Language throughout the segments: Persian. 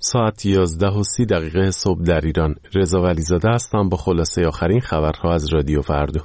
ساعت 11:30 صبح در ایران. رضا ولیزاده هستم با خلاصه آخرین خبرها از رادیو فردا.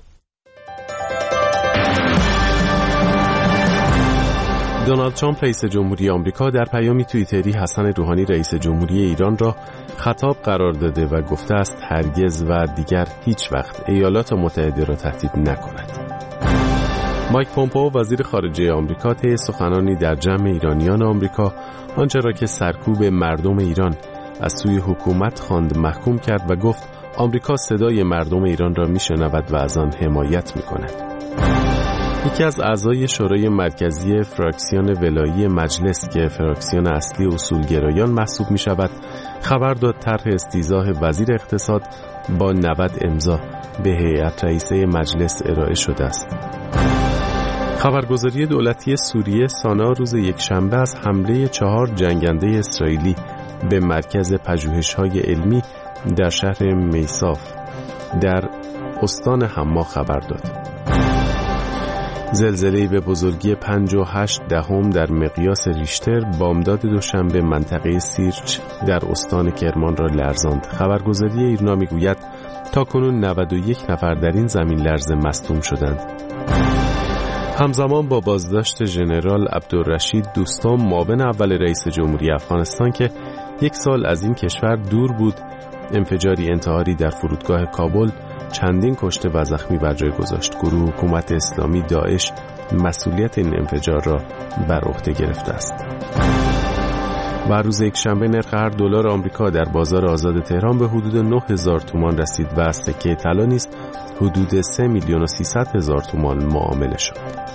دونالد ترامپ رئیس جمهوری آمریکا در پیامی توییتری حسن روحانی رئیس جمهوری ایران را خطاب قرار داده و گفته است هرگز و دیگر هیچ وقت ایالات متحده را تهدید نکند. مایک پومپئو وزیر خارجه آمریکا طی سخنانی در جمع ایرانیان آمریکا آنچه را که سرکوب مردم ایران از سوی حکومت خواند محکوم کرد و گفت آمریکا صدای مردم ایران را میشنود و از آن حمایت میکند. یکی از اعضای شورای مرکزی فراکسیون ولایی مجلس که فراکسیون اصلی اصولگرایان محسوب می شود خبر داد طرح استیضاح وزیر اقتصاد با 90 امضا به هیئت رئیسه مجلس ارائه شده است. خبرگزاری دولتی سوریه سانا روز یکشنبه از حمله 4 جنگنده اسرائیلی به مرکز پژوهش‌های علمی در شهر میساف در استان حما خبر داد. زلزله‌ای به بزرگی 5.8 در مقیاس ریشتر بامداد دوشنبه منطقه سیرچ در استان کرمان را لرزاند. خبرگزاری ایرنا میگوید تاکنون 91 نفر در این زمین لرزه مصدوم شدند. همزمان با بازداشت ژنرال عبدالرشید دوستم معاون اول رئیس جمهوری افغانستان که 1 سال از این کشور دور بود، انفجاری انتحاری در فرودگاه کابل چندین کشته و زخمی بر جای گذاشت. گروه حکومت اسلامی داعش مسئولیت این انفجار را بر عهده گرفته است. و روز یکشنبه نرخ هر دلار آمریکا در بازار آزاد تهران به حدود 9000 تومان رسید و از سکه طلا نیز حدود 3,300,000 تومان معامله شد.